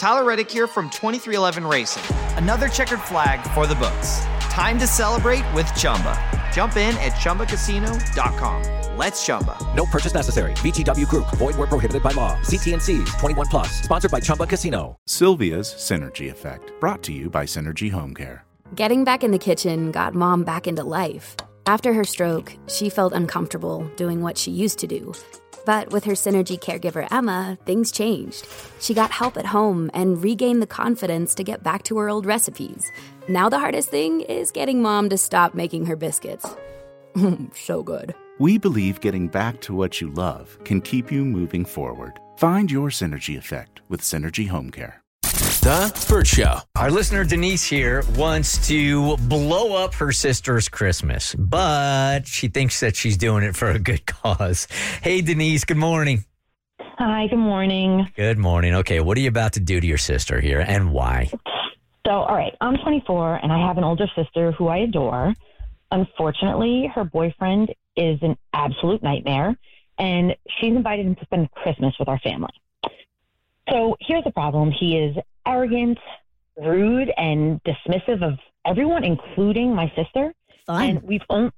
Tyler Reddick here from 2311 Racing. Another checkered flag for the books. Time to celebrate with Chumba. Jump in at ChumbaCasino.com. Let's Chumba. No purchase necessary. VGW Group. Void where prohibited by law. See T&Cs. 21 plus. Sponsored by Chumba Casino. Sylvia's Synergy Effect. Brought to you by Synergy Home Care. Getting back in the kitchen got Mom back into life. After her stroke, she felt uncomfortable doing what she used to do. But with her Synergy caregiver, Emma, things changed. She got help at home and regained the confidence to get back to her old recipes. Now the hardest thing is getting Mom to stop making her biscuits. So good. We believe getting back to what you love can keep you moving forward. Find your Synergy Effect with Synergy Home Care. The Bert Show. Our listener Denise here wants to blow up her sister's Christmas, but she thinks that she's doing it for a good cause. Hey, Denise, good morning. Hi, good morning. Good morning. Okay, what are you about to do to your sister here and why? So, all right, I'm 24 and I have an older sister who I adore. Unfortunately, her boyfriend is an absolute nightmare, and she's invited him to spend Christmas with our family. So here's the problem. He is arrogant, rude, and dismissive of everyone, including my sister. Fun. And we've only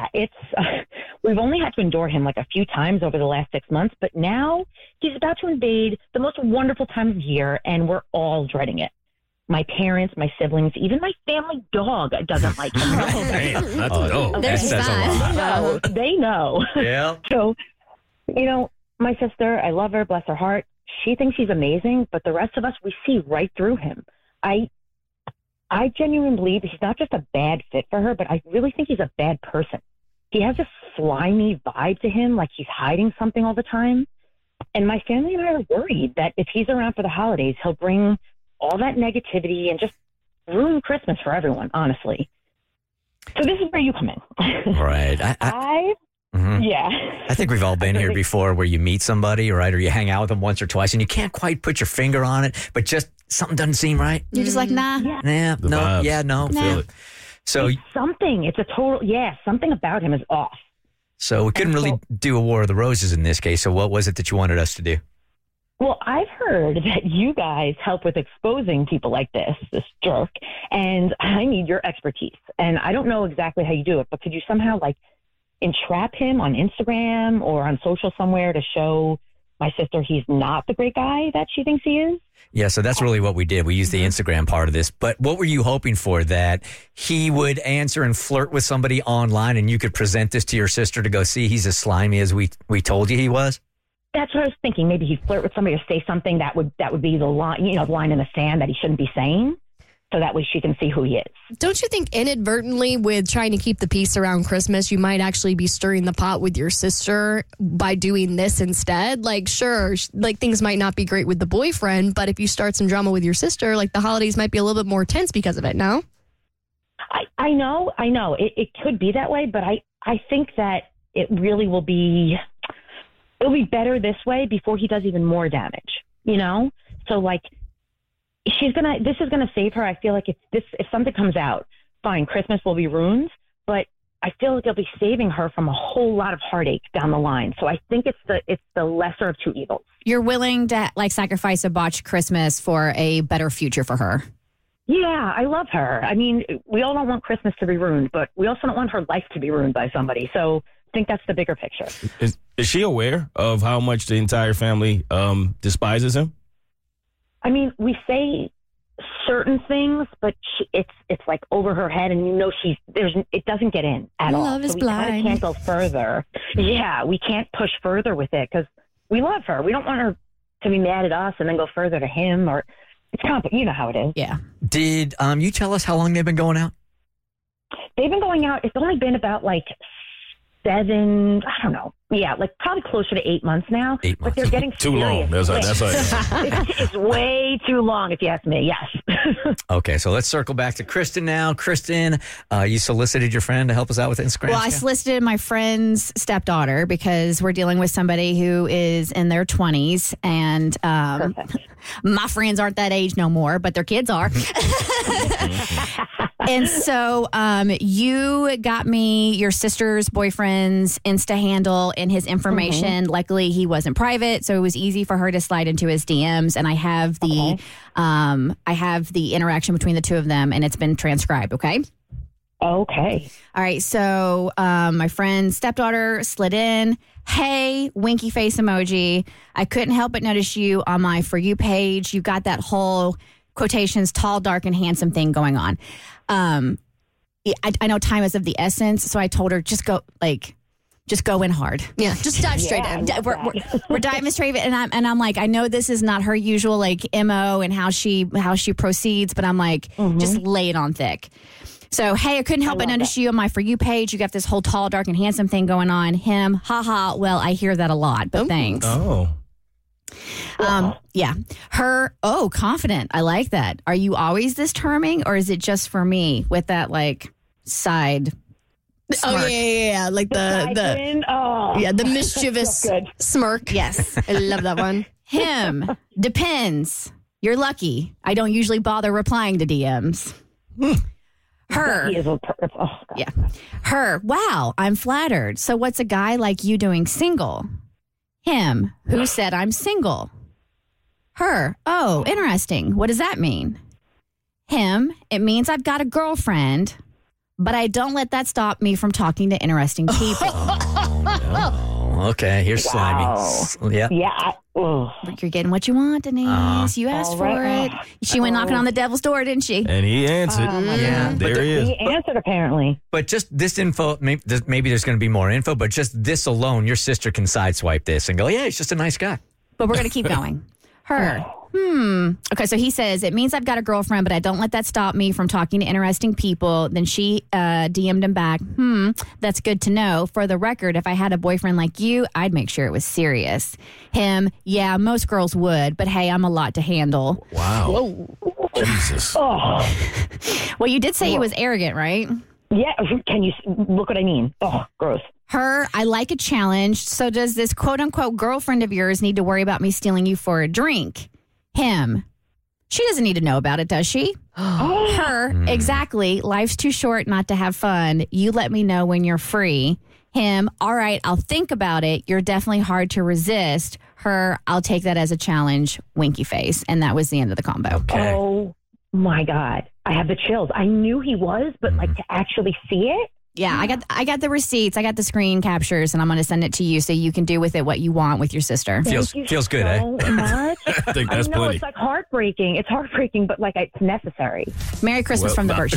had to endure him like a few times over the last 6 months, but now he's about to invade the most wonderful time of year, and we're all dreading it. My parents, my siblings, even my family dog doesn't like him. Damn, that's a dog. That says a lot. They know. Yeah. So, my sister, I love her, bless her heart. She thinks he's amazing, but the rest of us, we see right through him. I genuinely believe he's not just a bad fit for her, but I really think he's a bad person. He has a slimy vibe to him, like he's hiding something all the time. And my family and I are worried that if he's around for the holidays, he'll bring all that negativity and just ruin Christmas for everyone, honestly. So this is where you come in. Right. Yeah. I think we've all been here before where you meet somebody, right, or you hang out with them once or twice and you can't quite put your finger on it, but just something doesn't seem right. You're just like, nah. Yeah. The vibes. No. Feel it. So it's something. It's a total, something about him is off. So we couldn't really do a War of the Roses in this case. So what was it that you wanted us to do? Well, I've heard that you guys help with exposing people like this jerk, and I need your expertise. And I don't know exactly how you do it, but could you somehow entrap him on Instagram or on social somewhere to show my sister he's not the great guy that she thinks he is? Yeah, so that's really what we did. We used the Instagram part of this. But what were you hoping for? That he would answer and flirt with somebody online and you could present this to your sister to go, see, he's as slimy as we told you he was? That's what I was thinking. Maybe he'd flirt with somebody or say something that would be the line, the line in the sand that he shouldn't be saying. So that way she can see who he is. Don't you think inadvertently with trying to keep the peace around Christmas, you might actually be stirring the pot with your sister by doing this instead? Sure, things might not be great with the boyfriend, but if you start some drama with your sister, the holidays might be a little bit more tense because of it, no? I know. It could be that way, but I think that it really will be, it'll be better this way before he does even more damage, So this is gonna save her. I feel like if something comes out, fine, Christmas will be ruined, but I feel like it'll be saving her from a whole lot of heartache down the line. So I think it's the lesser of two evils. You're willing to sacrifice a botched Christmas for a better future for her. Yeah, I love her. I mean, we all don't want Christmas to be ruined, but we also don't want her life to be ruined by somebody. So I think that's the bigger picture. Is she aware of how much the entire family despises him? I mean, we say certain things, but it's over her head, and it doesn't get in at all. Love is blind. We can't go further. Yeah, we can't push further with it because we love her. We don't want her to be mad at us and then go further to him. Or it's complicated. You know how it is. Yeah. Did you tell us how long they've been going out? They've been going out. It's only been about 7, I don't know. Yeah, probably closer to 8 months now. 8 months. But they're getting Too long. That's it's way too long, if you ask me. Yes. Okay, so let's circle back to Kristen now. Kristen, you solicited your friend to help us out with Instagram. Well, I solicited my friend's stepdaughter because we're dealing with somebody who is in their 20s, and my friends aren't that age no more, but their kids are. And so you got me your sister's boyfriend's Insta handle and his information. Luckily, he wasn't private, so it was easy for her to slide into his DMs. And I have the interaction between the two of them, and it's been transcribed. Okay. Okay. All right. So my friend's stepdaughter slid in. Hey, winky face emoji. I couldn't help but notice you on my For You page. You got that whole quotations, tall, dark, and handsome thing going on. I know time is of the essence, so I told her just go in hard. Yeah, just dive straight in. We're diving straight in, and I'm like, I know this is not her usual like MO and how she proceeds, but I'm like, just lay it on thick. So, hey, I couldn't help but notice you on my For You page. You got this whole tall, dark, and handsome thing going on. Him, haha. Well, I hear that a lot, but thanks. Oh. Yeah. Her, confident. I like that. Are you always this charming, or is it just for me with that like side smirk? Oh yeah. Like the mischievous smirk. Yes. I love that one. Him, depends. You're lucky. I don't usually bother replying to DMs. Her. Yeah. Her. Wow, I'm flattered. So what's a guy like you doing single? Him. Who said I'm single? Her. Oh, interesting. What does that mean? Him. It means I've got a girlfriend, but I don't let that stop me from talking to interesting people. Okay, here's slimy. Yeah. Yeah. You're getting what you want, Denise. You asked for it. She went knocking on the devil's door, didn't she? And he answered. Yeah. There he is. He answered, apparently. But just this info, maybe there's going to be more info, but just this alone, your sister can sideswipe this and go, yeah, he's just a nice guy. But we're going to keep going. Her. Okay, so he says, it means I've got a girlfriend, but I don't let that stop me from talking to interesting people. Then she DM'd him back. That's good to know. For the record, if I had a boyfriend like you, I'd make sure it was serious. Him, yeah, most girls would, but hey, I'm a lot to handle. Wow. Whoa. Jesus. Well, you did say he was arrogant, right? Yeah, can you look what I mean? Oh, gross. Her, I like a challenge. So does this quote-unquote girlfriend of yours need to worry about me stealing you for a drink? Him, she doesn't need to know about it, does she? Her, exactly. Life's too short not to have fun. You let me know when you're free. Him, all right, I'll think about it. You're definitely hard to resist. Her, I'll take that as a challenge. Winky face. And that was the end of the combo. Okay. Oh, my God. I have the chills. I knew he was, but like to actually see it? Yeah, I got the receipts. I got the screen captures, and I'm going to send it to you so you can do with it what you want with your sister. Feels good, so much. I think that's plenty. It's like heartbreaking. It's heartbreaking, but like it's necessary. Merry Christmas from the Burt Show.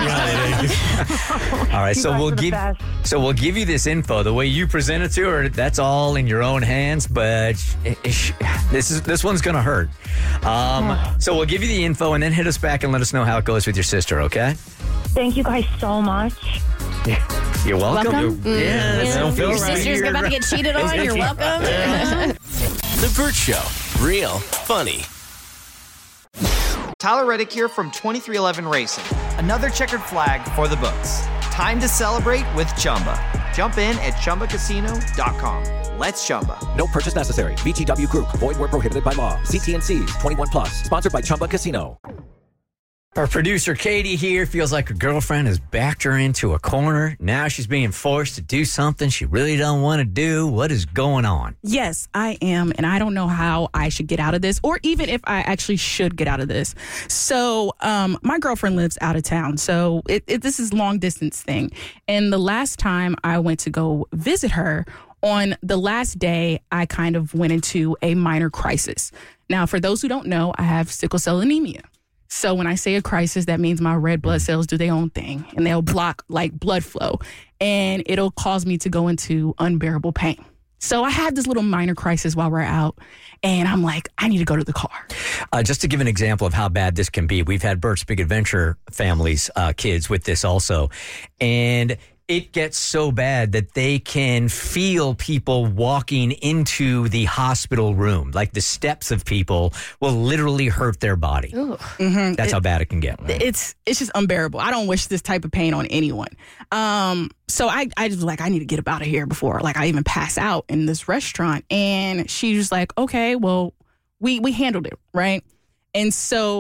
All right, so we'll give you this info. The way you present it to her, that's all in your own hands. But this one's going to hurt. So we'll give you the info, and then hit us back and let us know how it goes with your sister. Okay? Thank you guys so much. You're welcome. Don't feel Your right. sister's about to get cheated on. You're welcome. The Burt Show. Real funny. Tyler Reddick here from 2311 Racing. Another checkered flag for the books. Time to celebrate with Chumba. Jump in at ChumbaCasino.com. Let's Chumba. No purchase necessary. VGW Group. Void where prohibited by law. See T&Cs. 21 plus. Sponsored by Chumba Casino. Our producer, Katie, here feels like her girlfriend has backed her into a corner. Now she's being forced to do something she really don't want to do. What is going on? Yes, I am, and I don't know how I should get out of this, or even if I actually should get out of this. So my girlfriend lives out of town, so this is a long-distance thing. And the last time I went to go visit her, on the last day, I kind of went into a minor crisis. Now, for those who don't know, I have sickle cell anemia. So when I say a crisis, that means my red blood cells do their own thing, and they'll block like blood flow, and it'll cause me to go into unbearable pain. So I had this little minor crisis while we're out, and I'm like, I need to go to the car. Just to give an example of how bad this can be, we've had Burt's Big Adventure families, kids with this also, and it gets so bad that they can feel people walking into the hospital room. Like the steps of people will literally hurt their body. Mm-hmm. That's how bad it can get. Right? It's just unbearable. I don't wish this type of pain on anyone. So I just was like, I need to get up out of here before like I even pass out in this restaurant. And she was like, okay, well, we handled it, right? And so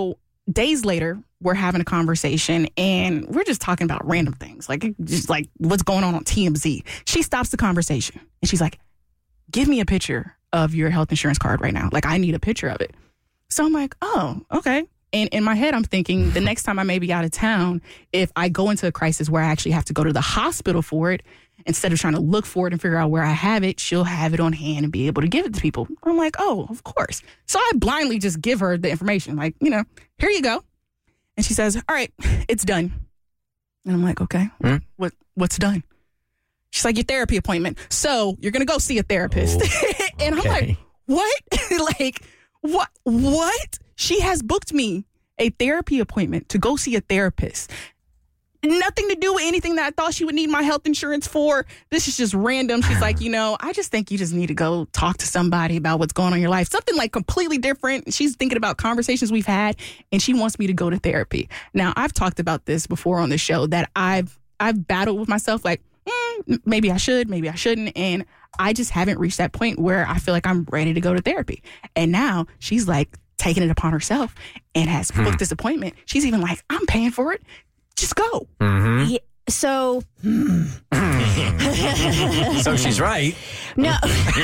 days later, we're having a conversation and we're just talking about random things, like just like what's going on TMZ. She stops the conversation and she's like, give me a picture of your health insurance card right now. Like, I need a picture of it. So I'm like, oh, okay. And in my head, I'm thinking the next time I may be out of town, if I go into a crisis where I actually have to go to the hospital for it, instead of trying to look for it and figure out where I have it, she'll have it on hand and be able to give it to people. I'm like, oh, of course. So I blindly just give her the information. Like, here you go. And she says, all right, it's done. And I'm like, okay, what's done? She's like, your therapy appointment. So you're going to go see a therapist. Oh, and I'm like, what? Like, what? She has booked me a therapy appointment to go see a therapist. Nothing to do with anything that I thought she would need my health insurance for. This is just random. She's like, I just think you just need to go talk to somebody about what's going on in your life. Something like completely different. She's thinking about conversations we've had, and she wants me to go to therapy. Now, I've talked about this before on the show, that I've battled with myself, like, maybe I should, maybe I shouldn't. And I just haven't reached that point where I feel like I'm ready to go to therapy. And now she's like taking it upon herself and has booked this appointment. She's even like, I'm paying for it. Just go. Mm-hmm. Yeah, so she's right. No.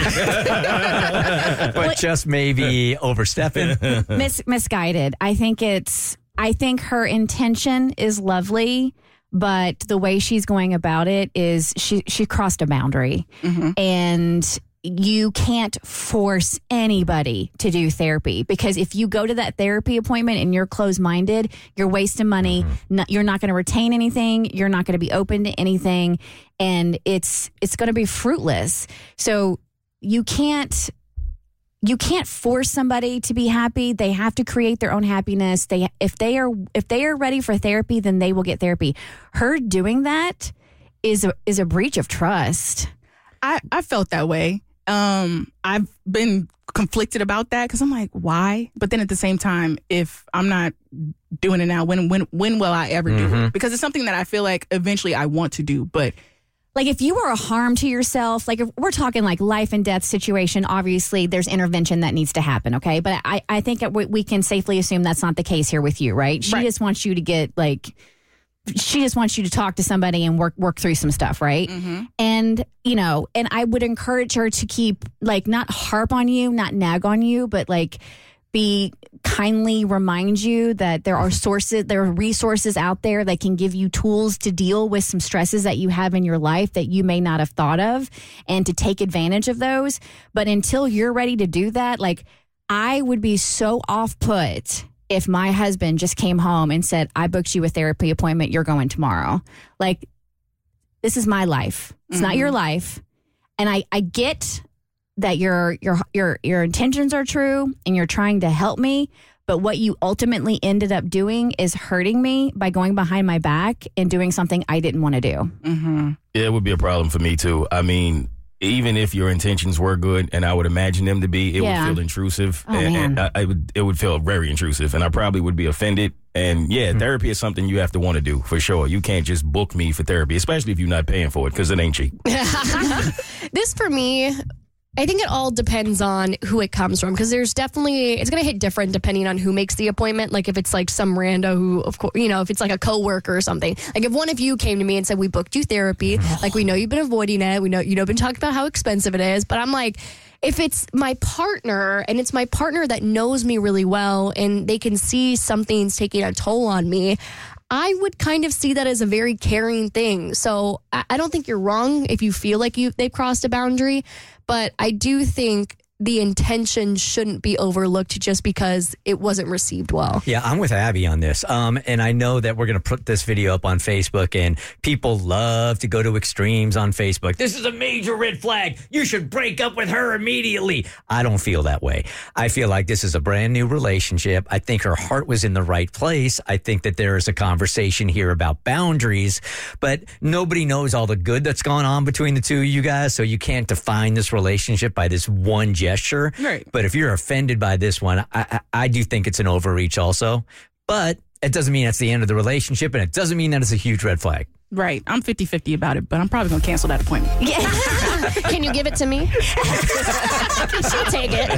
But just maybe overstepping. Misguided. I think her intention is lovely, but the way she's going about it is she crossed a boundary. Mm-hmm. And you can't force anybody to do therapy, because if you go to that therapy appointment and you're closed-minded, you're wasting money. Mm-hmm. You're not going to retain anything. You're not going to be open to anything, and it's going to be fruitless. So you can't force somebody to be happy. They have to create their own happiness. If they are ready for therapy, then they will get therapy. Her doing that is a breach of trust. I felt that way. I've been conflicted about that because I'm like, why? But then at the same time, if I'm not doing it now, when will I ever do it? Because it's something that I feel like eventually I want to do. But like, if you are a harm to yourself, like if we're talking like life and death situation, obviously there's intervention that needs to happen. Okay. But I think we can safely assume that's not the case here with you, right? She just wants you to get she just wants you to talk to somebody and work through some stuff, right? Mm-hmm. And, and I would encourage her to keep, like, not harp on you, not nag on you, but, like, kindly remind you that there are resources out there that can give you tools to deal with some stresses that you have in your life that you may not have thought of, and to take advantage of those. But until you're ready to do that, like, I would be so off-put if my husband just came home and said, I booked you a therapy appointment, you're going tomorrow. Like, this is my life. It's not your life. And I get that your intentions are true and you're trying to help me, but what you ultimately ended up doing is hurting me by going behind my back and doing something I didn't want to do. Mm-hmm. Yeah, it would be a problem for me too. I mean, even if your intentions were good, and I would imagine them to be, it would feel intrusive. Oh, and it would feel very intrusive, and I probably would be offended. And therapy is something you have to want to do, for sure. You can't just book me for therapy, especially if you're not paying for it, because it ain't cheap. This, for me, I think it all depends on who it comes from, because there's definitely, it's going to hit different depending on who makes the appointment. Like, if it's like some rando who, of course, if it's like a coworker or something. Like, if one of you came to me and said, we booked you therapy, like, we know you've been avoiding it, we know been talking about how expensive it is, but I'm like, if it's my partner, and it's my partner that knows me really well, and they can see something's taking a toll on me, I would kind of see that as a very caring thing. So I don't think you're wrong if you feel like they've crossed a boundary, but I do think the intention shouldn't be overlooked just because it wasn't received well. Yeah, I'm with Abby on this. And I know that we're going to put this video up on Facebook, and people love to go to extremes on Facebook. This is a major red flag. You should break up with her immediately. I don't feel that way. I feel like this is a brand new relationship. I think her heart was in the right place. I think that there is a conversation here about boundaries, but nobody knows all the good that's gone on between the two of you guys, so you can't define this relationship by this one gesture. Right. But if you're offended by this one, I do think it's an overreach also. But it doesn't mean that's the end of the relationship, and it doesn't mean that it's a huge red flag. Right. I'm 50-50 about it, but I'm probably going to cancel that appointment. Yeah. Can you give it to me? She'll take it.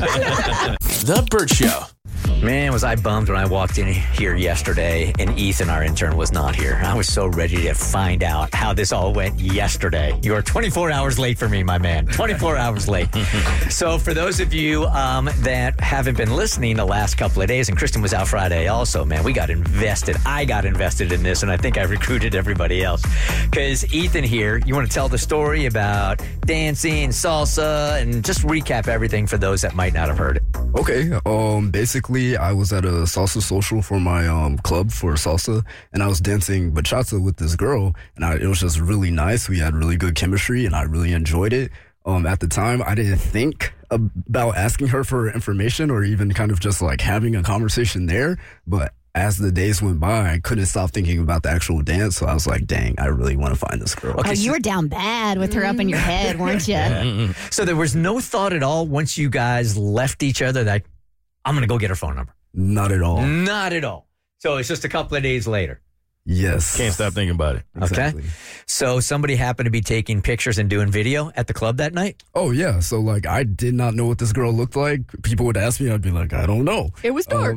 The Burt Show. Man, was I bummed when I walked in here yesterday and Ethan, our intern, was not here. I was so ready to find out how this all went yesterday. You are 24 hours late for me, my man. 24 hours late. So for those of you that haven't been listening the last couple of days, and Kristen was out Friday also, man, we got invested. I got invested in this, and I think I recruited everybody else. Because Ethan here, you want to tell the story about dancing, salsa, and just recap everything for those that might not have heard it. Okay. Basically, I was at a salsa social for my club for salsa, and I was dancing bachata with this girl, and it was just really nice. We had really good chemistry, and I really enjoyed it. At the time, I didn't think about asking her for information or even kind of just like having a conversation there, but as the days went by, I couldn't stop thinking about the actual dance, so I was like, dang, I really want to find this girl. Okay, you were down bad with her up in your head, weren't you? So there was no thought at all once you guys left each other that I'm going to go get her phone number? Not at all. Not at all. So it's just a couple of days later. Yes. Can't stop thinking about it. Exactly. Okay. So somebody happened to be taking pictures and doing video at the club that night? Oh, yeah. So, like, I did not know what this girl looked like. People would ask me, I'd be like, I don't know. It was dark.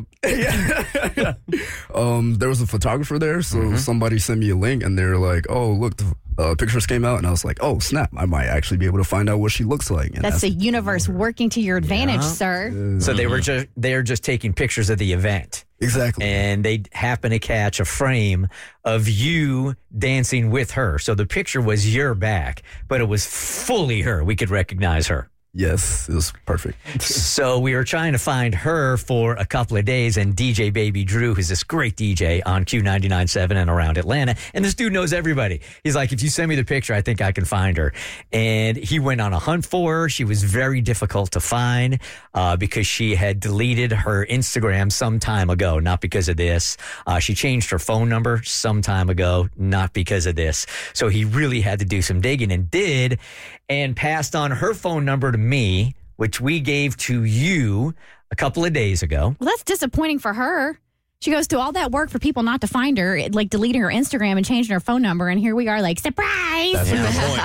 There was a photographer there, so somebody sent me a link, and they're like, oh, look, the pictures came out, and I was like, oh, snap, I might actually be able to find out what she looks like. And That's the universe working to your advantage, sir. So they're just taking pictures of the event. Exactly. And they happen to catch a frame of you dancing with her. So the picture was your back, but it was fully her. We could recognize her. Yes, it was perfect. So we were trying to find her for a couple of days, and DJ Baby Drew, who's this great DJ on Q99.7 and around Atlanta, and this dude knows everybody. He's like, if you send me the picture, I think I can find her. And he went on a hunt for her. She was very difficult to find because she had deleted her Instagram some time ago, not because of this. She changed her phone number some time ago, not because of this. So he really had to do some digging, and did, and passed on her phone number to me, which we gave to you a couple of days ago. Well, that's disappointing for her. She goes through all that work for people not to find her, like deleting her Instagram and changing her phone number, and here we are like, surprise! That's a good point.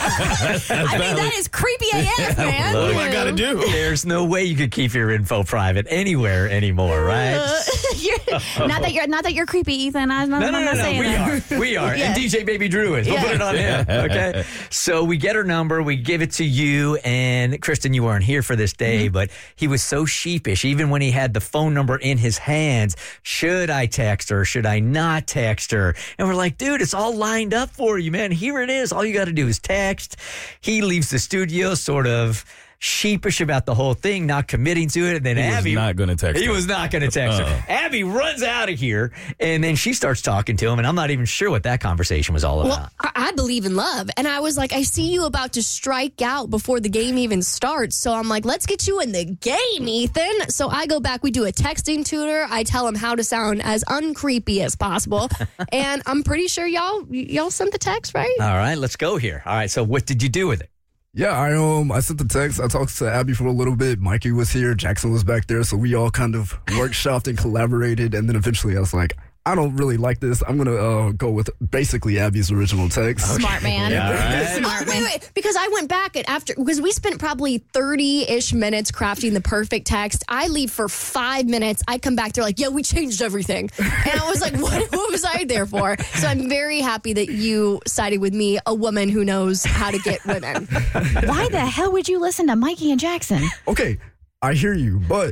I mean, that is creepy AF, man. What do I got to do? There's no way you could keep your info private anywhere anymore, right? Not that you're creepy, Ethan. I'm not saying that. We are. Yeah. And DJ Baby Drew is. We'll put it on him. Okay. So we get her number, we give it to you, and Kristen, you weren't here for this day, but he was so sheepish, even when he had the phone number in his hands. Should I text her? Should I not text her? And we're like, dude, it's all lined up for you, man. Here it is. All you got to do is text. He leaves the studio sort of sheepish about the whole thing, not committing to it. And then Abby was not going to text her. He was not going to text her. Abby runs out of here, and then she starts talking to him, and I'm not even sure what that conversation was all about. Well, I believe in love, and I was like, I see you about to strike out before the game even starts, so I'm like, let's get you in the game, Ethan. So I go back, we do a texting tutor, I tell him how to sound as uncreepy as possible, and I'm pretty sure y'all sent the text, right? All right, let's go here. All right, so what did you do with it? Yeah, I sent the text. I talked to Abby for a little bit. Mikey was here. Jackson was back there. So we all kind of workshopped and collaborated. And then eventually I was like, I don't really like this. I'm going to go with basically Abby's original text. Smart man. Yeah, right. Smart man. Wait, because I went back because we spent probably 30-ish minutes crafting the perfect text. I leave for 5 minutes. I come back, they're like, yeah, we changed everything. And I was like, what was I there for? So I'm very happy that you sided with me, a woman who knows how to get women. Why the hell would you listen to Mikey and Jackson? Okay. I hear you, but...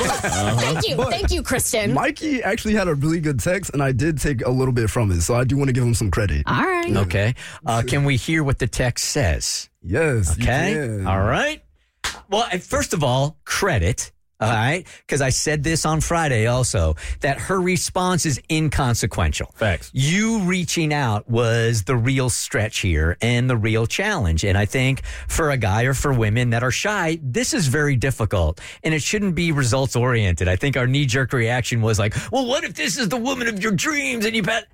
Thank you, Kristen. Mikey actually had a really good text, and I did take a little bit from it, so I do want to give him some credit. All right. Okay. Can we hear what the text says? Yes, okay. You can. All right. Well, first of all, credit. All right. Because I said this on Friday also, that her response is inconsequential. Facts. You reaching out was the real stretch here and the real challenge. And I think for a guy or for women that are shy, this is very difficult. And it shouldn't be results oriented. I think our knee jerk reaction was like, well, what if this is the woman of your dreams? And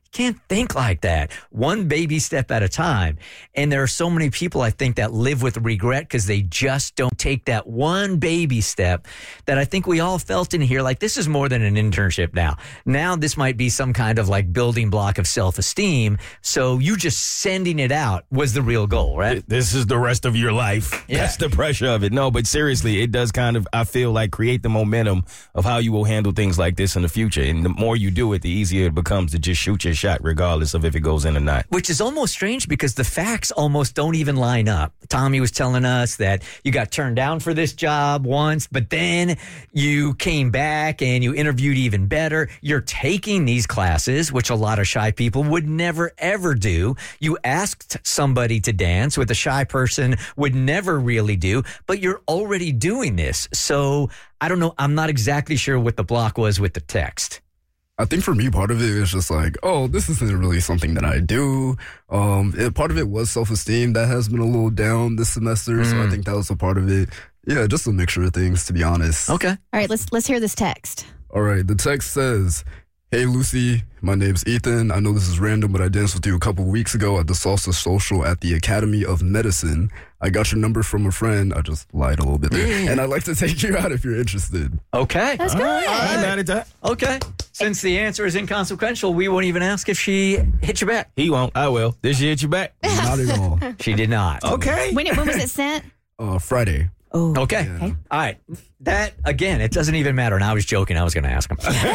Can't think like that. One baby step at a time. And there are so many people, I think, that live with regret because they just don't take that one baby step that I think we all felt in here. Like, this is more than an internship now. Now this might be some kind of like building block of self-esteem. So you just sending it out was the real goal, right? This is the rest of your life. Yeah. That's the pressure of it. No, but seriously, it does kind of, I feel like, create the momentum of how you will handle things like this in the future. And the more you do it, the easier it becomes to just shoot your shot regardless of if it goes in or not. Which is almost strange because the facts almost don't even line up. Tommy was telling us that you got turned down for this job once, but then you came back and you interviewed even better. You're taking these classes, which a lot of shy people would never, ever do. You asked somebody to dance, with a shy person would never really do, but you're already doing this. So I don't know. I'm not exactly sure what the block was with the text. I think for me, part of it is just like, oh, this isn't really something that I do. Part of it was self-esteem that has been a little down this semester, so I think that was a part of it. Yeah, just a mixture of things, to be honest. Okay. All right, let's hear this text. All right, the text says, "Hey, Lucy, my name's Ethan. I know this is random, but I danced with you a couple weeks ago at the Salsa Social at the Academy of Medicine. I got your number from a friend." I just lied a little bit there. "And I'd like to take you out if you're interested." Okay. That's good. I'm mad at that. Okay. Since the answer is inconsequential, we won't even ask if she hit you back. He won't. I will. Did she hit you back? Not at all. She did not. Okay. When was it sent? Friday. Oh. Okay. Yeah. All right. That, again, it doesn't even matter. And I was joking. I was going to ask him.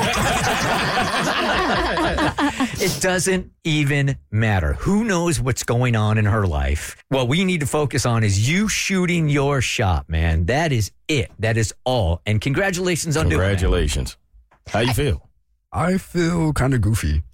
It doesn't even matter. Who knows what's going on in her life? What we need to focus on is you shooting your shot, man. That is it. That is all. And congratulations on doing it. Congratulations. How you feel? I feel kind of goofy.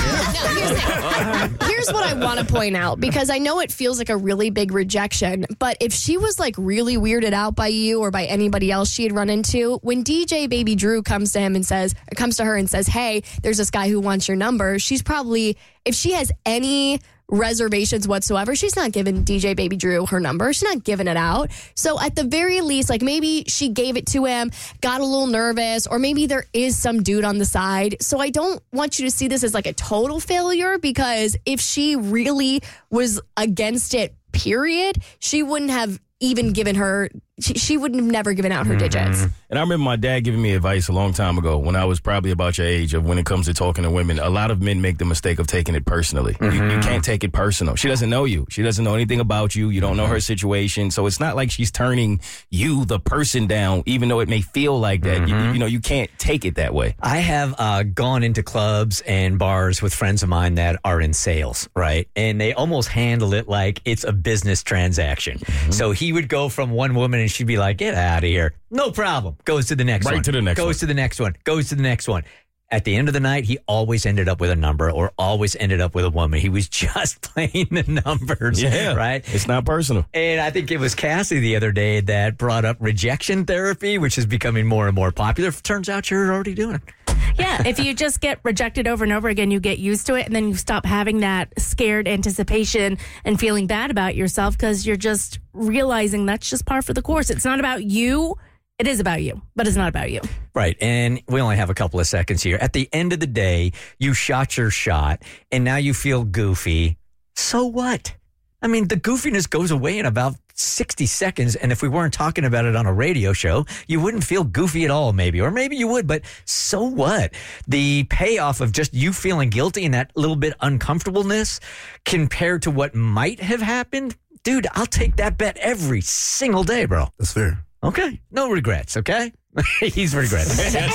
Here's what I want to point out, because I know it feels like a really big rejection, but if she was like really weirded out by you or by anybody else she had run into, when DJ Baby Drew comes to her and says, "Hey, there's this guy who wants your number," she's probably, if she has any reservations whatsoever, she's not giving DJ Baby Drew her number. She's not giving it out. So at the very least, like, maybe she gave it to him, got a little nervous, or maybe there is some dude on the side. So I don't want you to see this as like a total failure, because if she really was against it, period, she wouldn't have even given her, she would have never given out her digits. And I remember my dad giving me advice a long time ago when I was probably about your age, of when it comes to talking to women. A lot of men make the mistake of taking it personally. You can't take it personal. She doesn't know you. She doesn't know anything about you. You don't know her situation. So it's not like she's turning you, the person, down, even though it may feel like that. You can't take it that way. I have gone into clubs and bars with friends of mine that are in sales, right? And they almost handle it like it's a business transaction. So he would go from one woman and she'd be like, "Get out of here." No problem. Goes to the next one. Right to the next one. Goes to the next one. Goes to the next one. At the end of the night, he always ended up with a number or always ended up with a woman. He was just playing the numbers, right? It's not personal. And I think it was Cassie the other day that brought up rejection therapy, which is becoming more and more popular. Turns out you're already doing it. Yeah, if you just get rejected over and over again, you get used to it, and then you stop having that scared anticipation and feeling bad about yourself, because you're just realizing that's just par for the course. It's not about you. It is about you, but it's not about you. Right. And we only have a couple of seconds here. At the end of the day, you shot your shot, and now you feel goofy. So what? I mean, the goofiness goes away in about 60 seconds. And if we weren't talking about it on a radio show, you wouldn't feel goofy at all, maybe. Or maybe you would, but so what? The payoff of just you feeling guilty and that little bit uncomfortableness compared to what might have happened, dude, I'll take that bet every single day, bro. That's fair. Okay. No regrets, okay? He's regretting.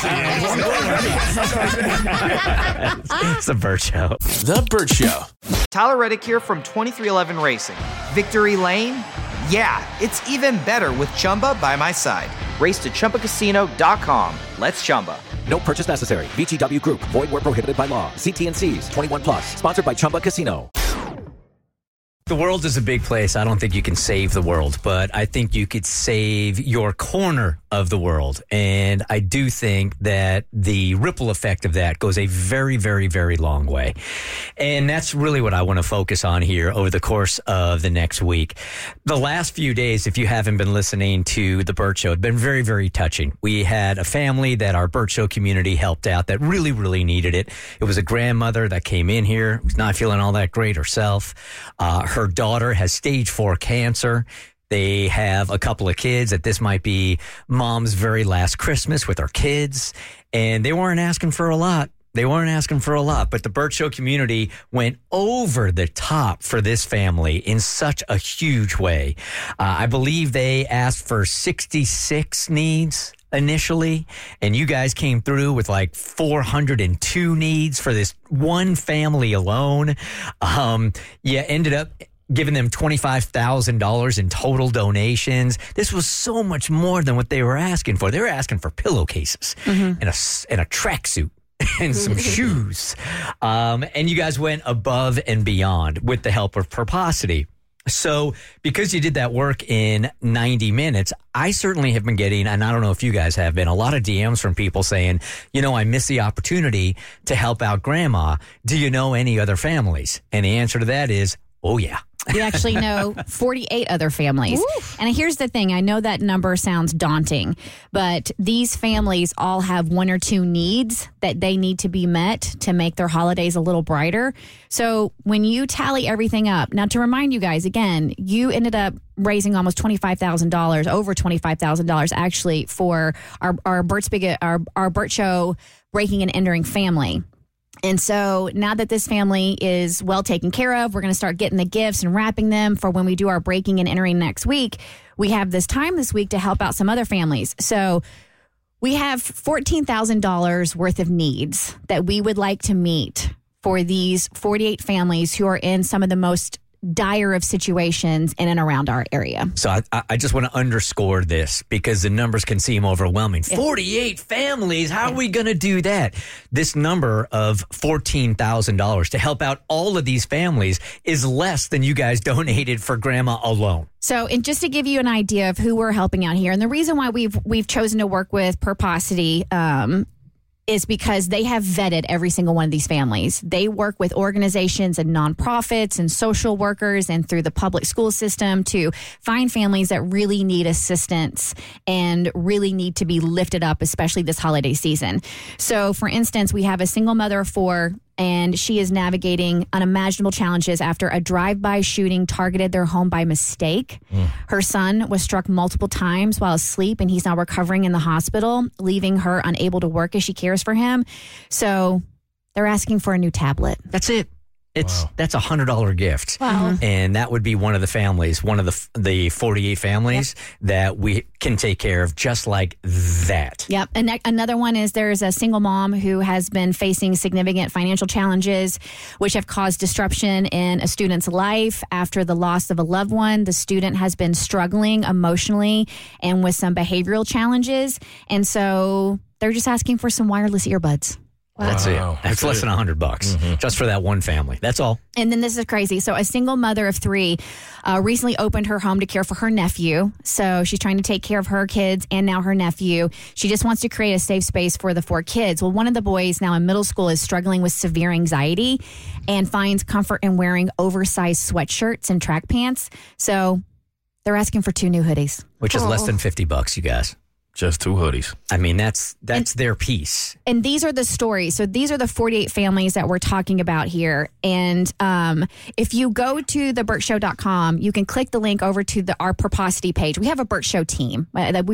It's the Burt Show. The Burt Show. Tyler Reddick here from 2311 Racing. Victory Lane? Yeah, it's even better with Chumba by my side. Race to ChumbaCasino.com. Let's Chumba. No purchase necessary. VGW Group. Void where prohibited by law. See T&Cs. 21+. Sponsored by Chumba Casino. The world is a big place. I don't think you can save the world, but I think you could save your corner of the world. And I do think that the ripple effect of that goes a very, very, very long way. And that's really what I want to focus on here over the course of the next week. The last few days, if you haven't been listening to The Burt Show, have been very, very touching. We had a family that our Burt Show community helped out that really, really needed it. It was a grandmother that came in here, was not feeling all that great herself. Her daughter has stage 4 cancer. They have a couple of kids that this might be mom's very last Christmas with her kids. And they weren't asking for a lot. But the Burt Show community went over the top for this family in such a huge way. I believe they asked for 66 needs initially, and you guys came through with like 402 needs for this one family alone. Ended up giving them $25,000 in total donations. This was so much more than what they were asking for. They were asking for pillowcases and a tracksuit and some shoes. And you guys went above and beyond with the help of Purposity. So because you did that work in 90 minutes, I certainly have been getting, and I don't know if you guys have been, a lot of DMs from people saying, I missed the opportunity to help out grandma. Do you know any other families? And the answer to that is, oh, yeah. We actually know 48 other families. Oof. And here's the thing. I know that number sounds daunting, but these families all have one or two needs that they need to be met to make their holidays a little brighter. So when you tally everything up, now to remind you guys, again, you ended up raising almost $25,000, over $25,000 actually, for our Burt Show Breaking and Entering family. And so now that this family is well taken care of, we're going to start getting the gifts and wrapping them for when we do our breaking and entering next week. We have this time this week to help out some other families. So we have $14,000 worth of needs that we would like to meet for these 48 families who are in some of the most dire of situations in and around our area. So I just want to underscore this because the numbers can seem overwhelming. 48 families, how are we going to do that? This number of $14,000 to help out all of these families is less than you guys donated for grandma alone. So, and just to give you an idea of who we're helping out here, and the reason why we've chosen to work with Purposity is because they have vetted every single one of these families. They work with organizations and nonprofits and social workers and through the public school system to find families that really need assistance and really need to be lifted up, especially this holiday season. So, for instance, we have a single mother of 4, and she is navigating unimaginable challenges after a drive-by shooting targeted their home by mistake. Her son was struck multiple times while asleep, and he's now recovering in the hospital, leaving her unable to work as she cares for him. So they're asking for a new tablet. That's it. That's $100 gift. Wow. And that would be one of the families, one of the 48 families that we can take care of just like that. Yep. And another one is there's a single mom who has been facing significant financial challenges, which have caused disruption in a student's life after the loss of a loved one. The student has been struggling emotionally and with some behavioral challenges. And so they're just asking for some wireless earbuds. That's it. That's less than $100 just for that one family. That's all. And then this is crazy. So a single mother of 3 recently opened her home to care for her nephew. So she's trying to take care of her kids and now her nephew. She just wants to create a safe space for the 4 kids. Well, one of the boys now in middle school is struggling with severe anxiety and finds comfort in wearing oversized sweatshirts and track pants. So they're asking for 2 new hoodies. Which is less than $50, you guys. Just 2 hoodies. I mean, that's their piece. And these are the stories. So these are the 48 families that we're talking about here. And if you go to theburtshow.com, you can click the link over to our Purposity page. We have a Burt Show team.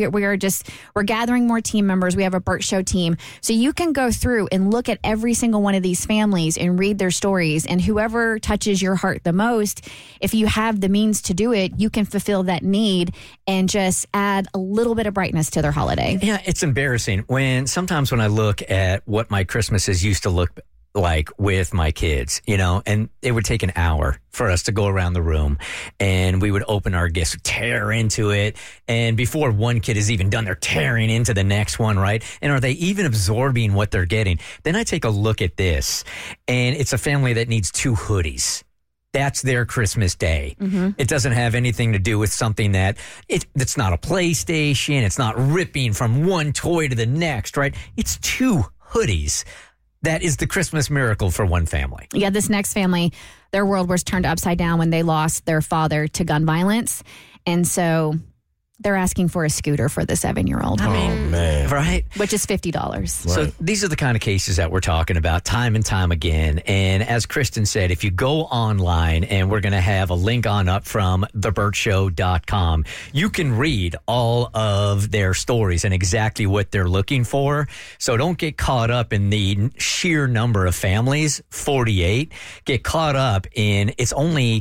We're gathering more team members. We have a Burt Show team. So you can go through and look at every single one of these families and read their stories. And whoever touches your heart the most, if you have the means to do it, you can fulfill that need and just add a little bit of brightness to their holiday. Yeah, it's embarrassing sometimes when I look at what my Christmases used to look like with my kids, and it would take an hour for us to go around the room and we would open our gifts, tear into it. And before one kid is even done, they're tearing into the next one, right? And are they even absorbing what they're getting? Then I take a look at this and it's a family that needs 2 hoodies. That's their Christmas day. Mm-hmm. It doesn't have anything to do with something that's not a PlayStation. It's not ripping from one toy to the next, right? It's 2 hoodies. That is the Christmas miracle for one family. Yeah, this next family, their world was turned upside down when they lost their father to gun violence. And so they're asking for a scooter for the 7-year-old. I mean, man. Right? Which is $50. So these are the kind of cases that we're talking about time and time again. And as Kristen said, if you go online, and we're going to have a link on up from thebirdshow.com, you can read all of their stories and exactly what they're looking for. So don't get caught up in the sheer number of families, 48. Get caught up in it's only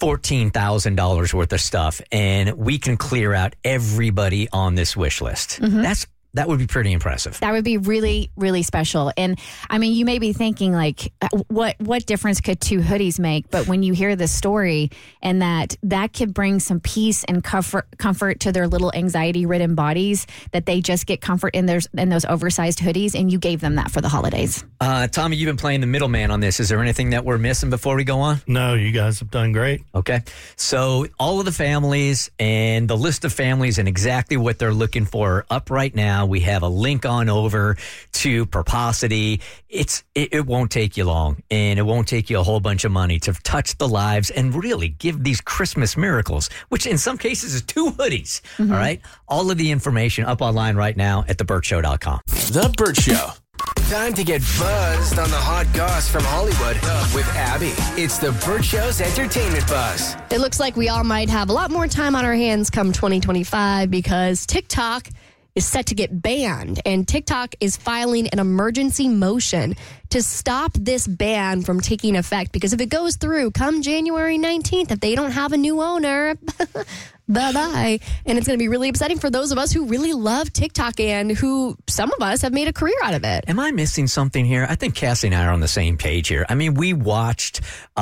$14,000 worth of stuff, and we can clear out everybody on this wish list. Mm-hmm. That would be pretty impressive. That would be really, really special. And I mean, you may be thinking like, what difference could 2 hoodies make? But when you hear this story and that could bring some peace and comfort to their little anxiety-ridden bodies, that they just get comfort in those oversized hoodies, and you gave them that for the holidays. Tommy, you've been playing the middleman on this. Is there anything that we're missing before we go on? No, you guys have done great. Okay. So all of the families and the list of families and exactly what they're looking for are up right now. We have a link on over to Purposity. It won't take you long, and it won't take you a whole bunch of money to touch the lives and really give these Christmas miracles, which in some cases is 2 hoodies. Mm-hmm. All right. All of the information up online right now at thebirdshow.com. The Burt Show. Time to get buzzed on the hot goss from Hollywood with Abby. It's the Burt Show's entertainment buzz. It looks like we all might have a lot more time on our hands come 2025 because TikTok is set to get banned, and TikTok is filing an emergency motion to stop this ban from taking effect, because if it goes through come January 19th, if they don't have a new owner, bye-bye. And it's going to be really upsetting for those of us who really love TikTok and who, some of us, have made a career out of it. Am I missing something here? I think Cassie and I are on the same page here. I mean, we watched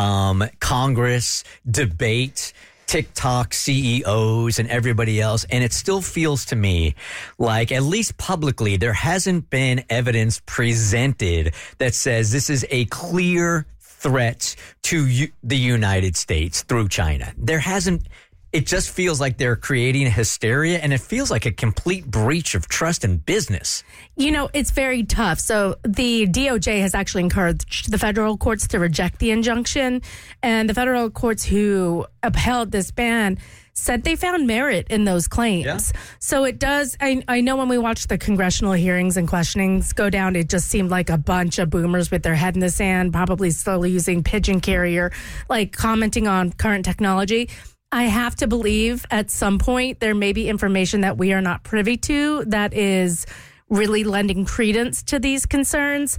Congress debate TikTok CEOs and everybody else, and it still feels to me like, at least publicly, there hasn't been evidence presented that says this is a clear threat to the United States through China. There hasn't. It just feels like they're creating hysteria, and it feels like a complete breach of trust in business. You know, it's very tough. So the DOJ has actually encouraged the federal courts to reject the injunction, and the federal courts who upheld this ban said they found merit in those claims. Yeah. So it does. I know when we watched the congressional hearings and questionings go down, it just seemed like a bunch of boomers with their head in the sand, probably still using pigeon carrier, like commenting on current technology. I have to believe at some point there may be information that we are not privy to that is really lending credence to these concerns.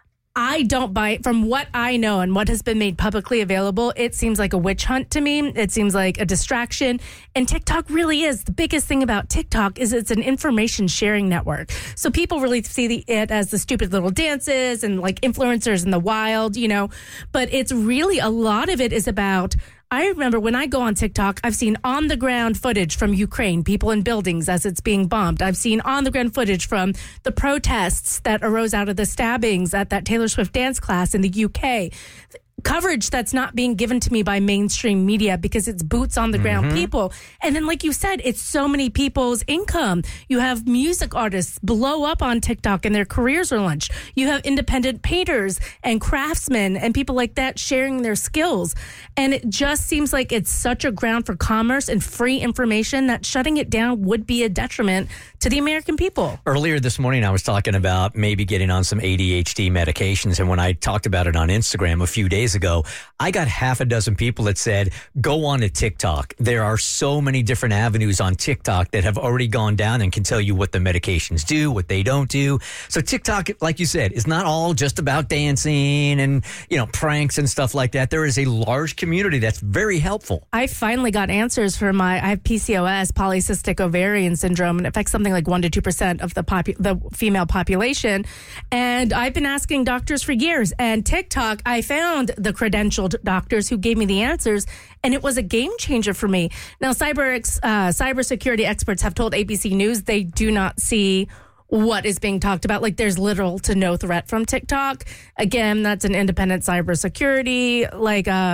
I don't buy it. From what I know and what has been made publicly available, it seems like a witch hunt to me. It seems like a distraction. And TikTok really is. The biggest thing about TikTok is it's an information sharing network. So people really see it as the stupid little dances and like influencers in the wild, you know. But it's really, a lot of it is about, I remember when I go on TikTok, I've seen on-the-ground footage from Ukraine, people in buildings as it's being bombed. I've seen on-the-ground footage from the protests that arose out of the stabbings at that Taylor Swift dance class in the UK. Coverage that's not being given to me by mainstream media because it's boots on the ground people. And then, like you said, it's so many people's income. You have music artists blow up on TikTok and their careers are launched. You have independent painters and craftsmen and people like that sharing their skills. And it just seems like it's such a ground for commerce and free information that shutting it down would be a detriment to the American people. Earlier this morning, I was talking about maybe getting on some ADHD medications. And when I talked about it on Instagram a few days ago, I got half a dozen people that said, go on to TikTok. There are so many different avenues on TikTok that have already gone down and can tell you what the medications do, what they don't do. So TikTok, like you said, is not all just about dancing and, you know, pranks and stuff like that. There is a large community that's very helpful. I finally got answers for I have PCOS, polycystic ovarian syndrome, and it affects something like 1% to 2% of the female population. And I've been asking doctors for years. And TikTok, I found the credentialed doctors who gave me the answers, and it was a game changer for me. Now, cybersecurity experts have told ABC News they do not see what is being talked about. Like, there's little to no threat from TikTok. Again, that's an independent cybersecurity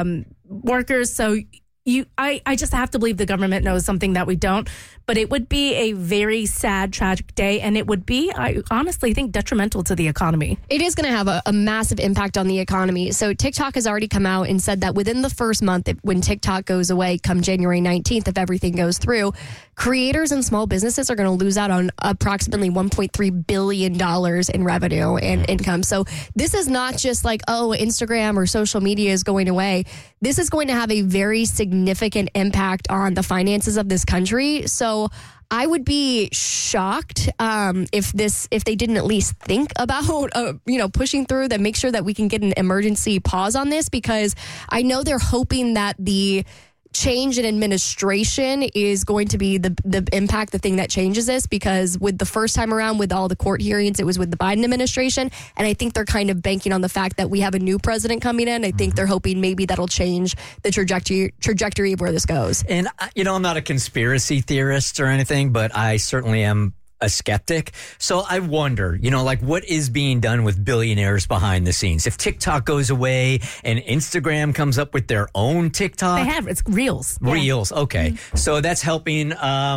workers. So I just have to believe the government knows something that we don't. But it would be a very sad, tragic day, and it would be, I honestly think, detrimental to the economy. It is going to have a massive impact on the economy. So TikTok has already come out and said that within the first month, when TikTok goes away, come January 19th, if everything goes through, creators and small businesses are going to lose out on approximately $1.3 billion in revenue and income. So this is not just like, oh, Instagram or social media is going away. This is going to have a very significant impact on the finances of this country. So I would be shocked if they didn't at least think about pushing through that, make sure that we can get an emergency pause on this, because I know they're hoping that the change in administration is going to be the impact, the thing that changes this, because with the first time around with all the court hearings, it was with the Biden administration. And I think they're kind of banking on the fact that we have a new president coming in. I think they're hoping maybe that'll change the trajectory of where this goes. And, I'm not a conspiracy theorist or anything, but I certainly am a skeptic. So I wonder, what is being done with billionaires behind the scenes? If TikTok goes away and Instagram comes up with their own TikTok. They have. It's Reels. Reels. Okay. Mm-hmm. So that's helping,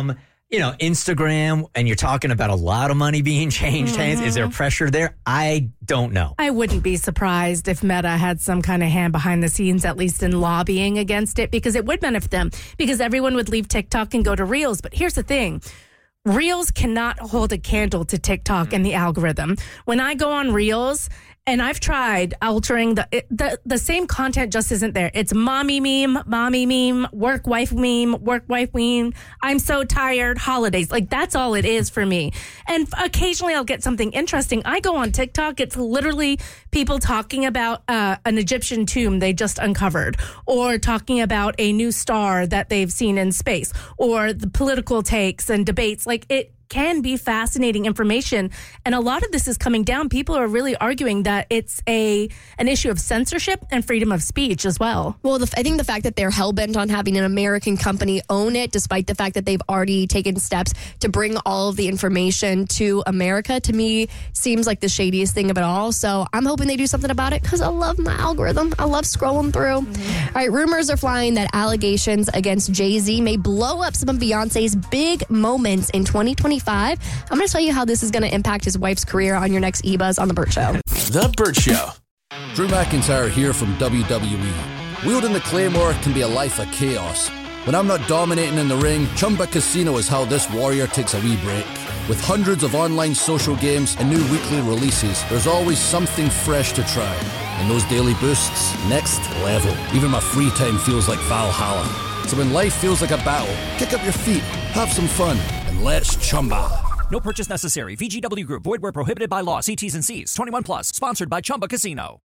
Instagram, and you're talking about a lot of money being changed hands. Is there pressure there? I don't know. I wouldn't be surprised if Meta had some kind of hand behind the scenes, at least in lobbying against it, because it would benefit them, because everyone would leave TikTok and go to Reels. But here's the thing. Reels cannot hold a candle to TikTok and the algorithm. When I go on Reels, and I've tried altering the same content just isn't there. It's mommy meme, work wife meme. I'm so tired, holidays. Like, that's all it is for me. And occasionally I'll get something interesting. I go on TikTok. It's literally people talking about an Egyptian tomb they just uncovered, or talking about a new star that they've seen in space, or the political takes and debates. Like, it can be fascinating information. And a lot of this is coming down. People are really arguing that it's an issue of censorship and freedom of speech as well. Well, I think the fact that they're hell-bent on having an American company own it, despite the fact that they've already taken steps to bring all of the information to America, to me seems like the shadiest thing of it all. So I'm hoping they do something about it, because I love my algorithm. I love scrolling through. All right, rumors are flying that allegations against Jay-Z may blow up some of Beyonce's big moments in 2025. I'm going to tell you how this is going to impact his wife's career on your next eBuzz on The Burt Show. The Burt Show. Drew McIntyre here from WWE. Wielding the Claymore can be a life of chaos. When I'm not dominating in the ring, Chumba Casino is how this warrior takes a wee break. With hundreds of online social games and new weekly releases, there's always something fresh to try. And those daily boosts, next level. Even my free time feels like Valhalla. So when life feels like a battle, kick up your feet, have some fun, and let's Chumba. No purchase necessary. VGW Group. Void where prohibited by law. See T's and C's. 21 plus. Sponsored by Chumba Casino.